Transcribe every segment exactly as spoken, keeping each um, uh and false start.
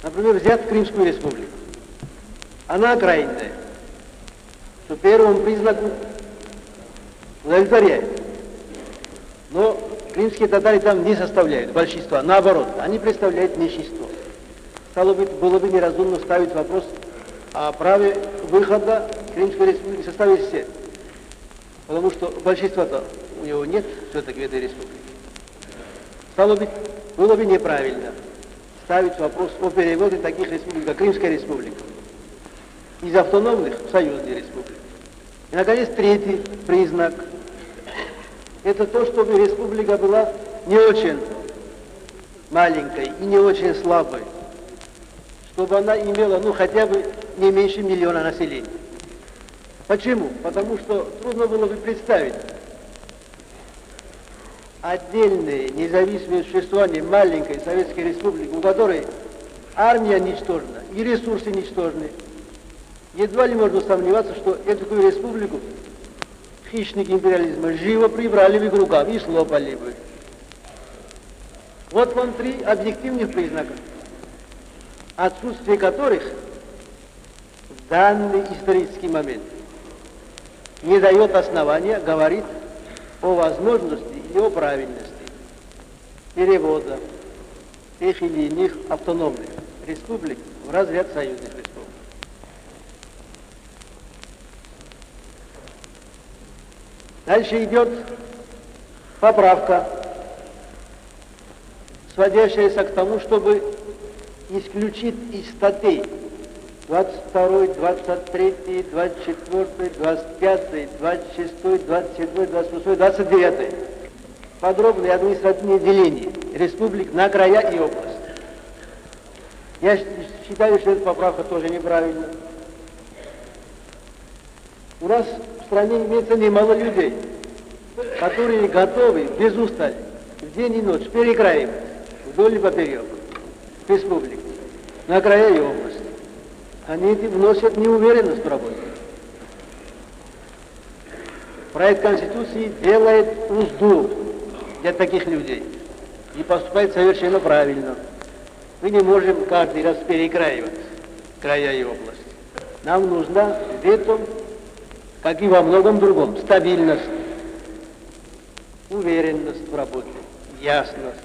Например, взять Крымскую республику. Она окраинная, что первому признаку удовлетворяет. Но крымские татары там не составляют большинства, наоборот, они представляют меньшинство. Стало быть, было бы неразумно ставить вопрос о праве выхода Крымской республики в составе все. Потому что большинства-то у него нет все-таки в этой республике. Стало быть, было бы неправильно ставить вопрос о переводе таких республик, как Крымская республика, из автономных в союзные республики. И, наконец, третий признак – это то, чтобы республика была не очень маленькой и не очень слабой, чтобы она имела, ну, хотя бы не меньше миллиона населения. Почему? Потому что трудно было бы представить отдельное независимое существование маленькой Советской Республики, у которой армия ничтожна и ресурсы ничтожны. Едва ли можно сомневаться, что эту республику хищники империализма живо прибрали в их рукав и слопали бы. Вот вам три объективных признака, отсутствие которых в данный исторический момент не дает основания говорить о возможности и о правильности перевода тех или иных автономных республик в разряд союзных республик. Дальше идет поправка, сводящаяся к тому, чтобы исключить из статей двадцать второй, двадцать третий, двадцать четвёртый, двадцать пятый, двадцать шестой, двадцать седьмой, двадцать восьмой, двадцать девятый подробное административное деление республик на края и области. Я считаю, что эта поправка тоже неправильна. У нас в стране имеется немало людей, которые готовы без устали в день и ночь перекраивать вдоль и поперек республик на края и области. Они вносят неуверенность в работу. Проект Конституции делает узду для таких людей и поступает совершенно правильно. Мы не можем каждый раз перекраивать края и области. Нам нужна в этом, как и во многом другом, стабильность, уверенность в работе, ясность.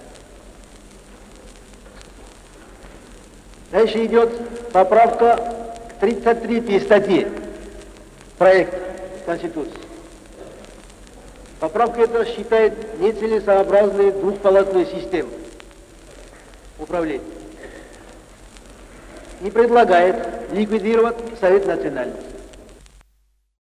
Дальше идет поправка к тридцать третьей статье проекта Конституции. Поправка эта считает нецелесообразной двухпалатную систему управления и предлагает ликвидировать Совет национальности.